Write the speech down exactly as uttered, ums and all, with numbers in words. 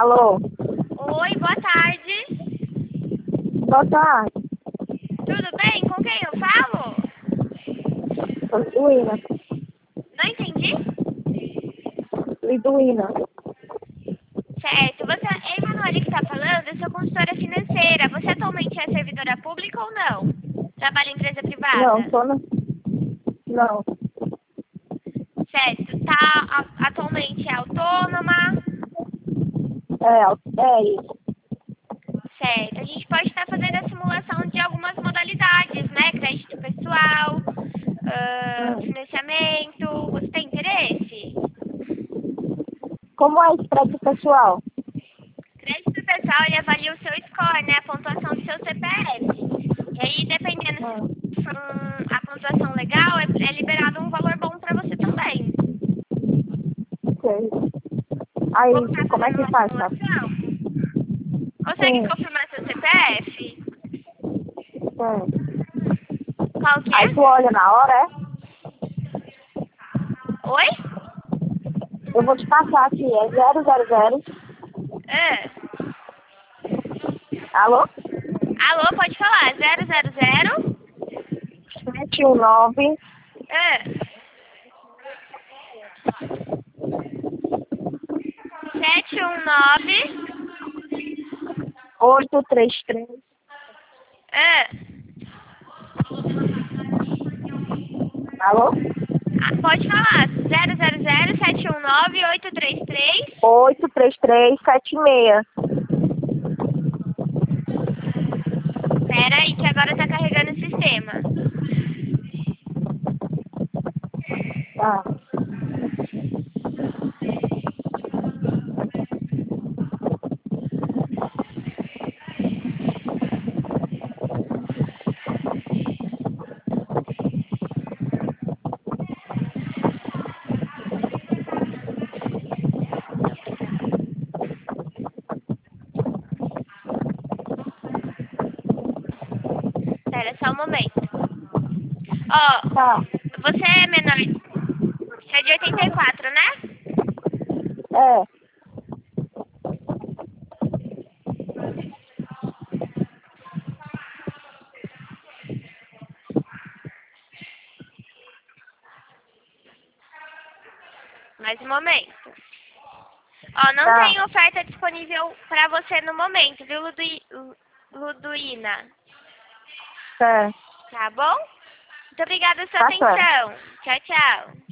Alô? Oi, boa tarde. Boa tarde. Tudo bem? Com quem eu falo? Liduína. Não entendi? Liduína. Certo. Você é Emanuele que está falando? Eu sou consultora financeira. Você atualmente é servidora pública ou não? Trabalha em empresa privada? Não, tô na... Não. Certo. Tá, a- atualmente é autônoma? É, é isso. Certo. A gente pode estar fazendo a simulação de algumas modalidades, né? Crédito pessoal, ah, Hum. financiamento. Você tem interesse? Como é esse prédio pessoal? Crédito pessoal, ele avalia o seu score, né? A pontuação do seu C P F. E aí, dependendo Hum. se for um- a pontuação legal, é, é liberado um valor bom para você também. Sei. Vou Aí, estar como é fazendo que uma faz, tá? simulação. Consegue Sim, confirmar seu C P F? sim. Qual que Aí tu é? olha na hora, é? Oi? Eu vou te passar aqui, é zero zero zero. Ah. Alô? Alô, pode falar. Zero zero zero. sete um nove, Ah. Sete um nove. oito três três. Ah. Alô? Ah, pode falar. Zero zero zero sete um nove oito três três. oito três três sete seis. Pera aí que agora tá carregando o sistema. Tá. Pera só um momento. Ó, Tá. você é menor. Você é de oitenta e quatro, né? É. Mais um momento. Ó, não Tá. tem oferta disponível pra você no momento, viu, Ludui... Luduína? É. Tá bom? Muito obrigada pela sua Tá certo. atenção. Tchau, tchau.